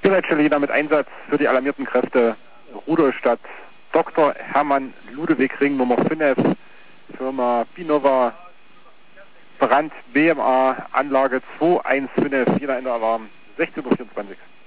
Beretta mit Einsatz für die alarmierten Kräfte Rudolstadt. Dr. Hermann Ludewig Ring Nummer 5, Firma Binova, Brand BMA, Anlage 215, jeder Ende Alarm, 16:24 Uhr.